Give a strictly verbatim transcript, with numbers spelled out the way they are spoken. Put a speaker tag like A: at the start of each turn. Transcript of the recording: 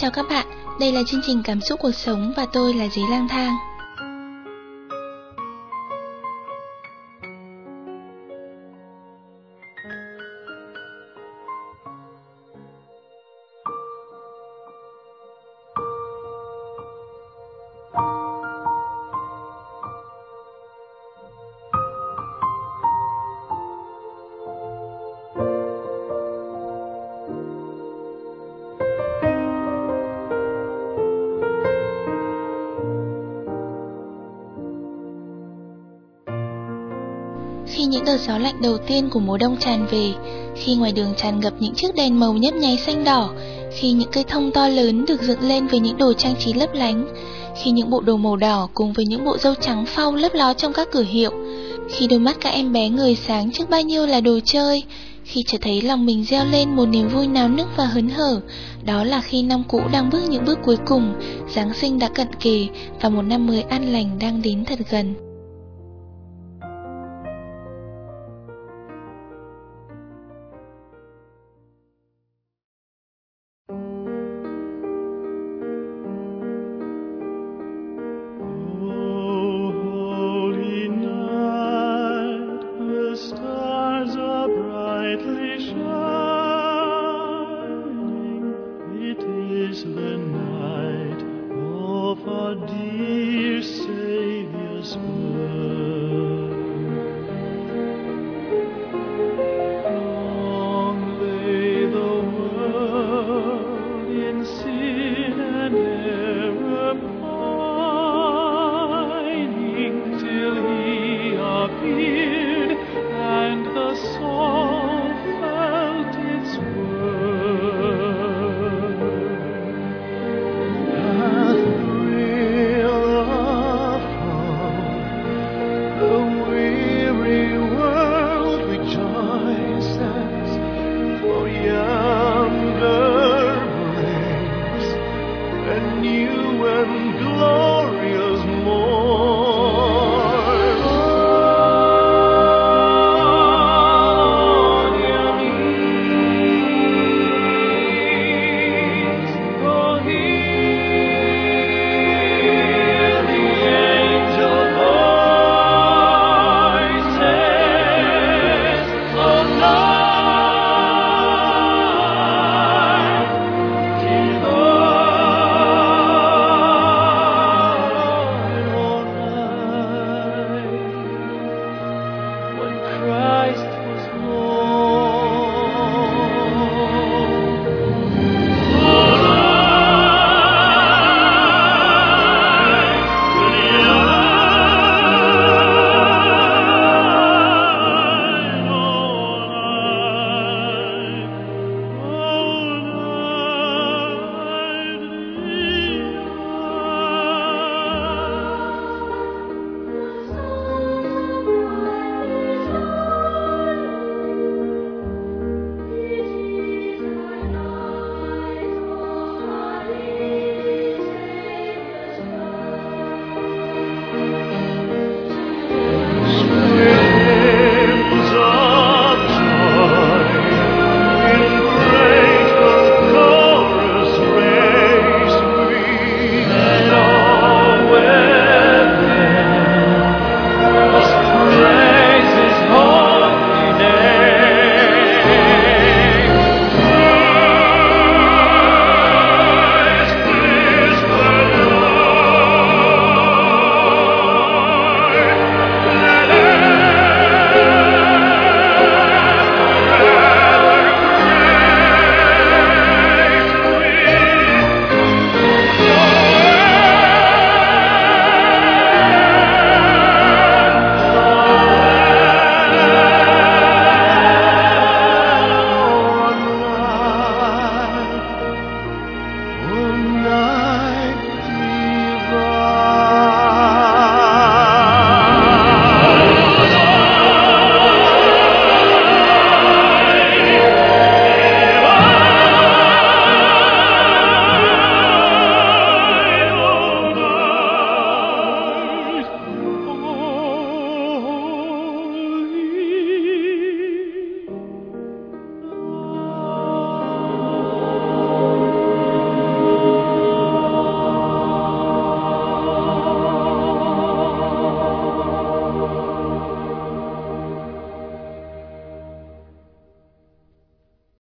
A: chào các bạn, đây là chương trình Cảm xúc cuộc sống và tôi là Dế Lang Thang. Khi những đợt gió lạnh đầu tiên của mùa đông tràn về, khi ngoài đường tràn ngập những chiếc đèn màu nhấp nháy xanh đỏ, khi những cây thông to lớn được dựng lên với những đồ trang trí lấp lánh, khi những bộ đồ màu đỏ cùng với những bộ râu trắng phau lấp ló trong các cửa hiệu, khi đôi mắt các em bé ngời sáng trước bao nhiêu là đồ chơi, khi chợt thấy lòng mình reo lên một niềm vui náo nức và hớn hở, đó là khi năm cũ đang bước những bước cuối cùng, Giáng sinh đã cận kề và một năm mới an lành đang đến thật gần.
B: New and glorious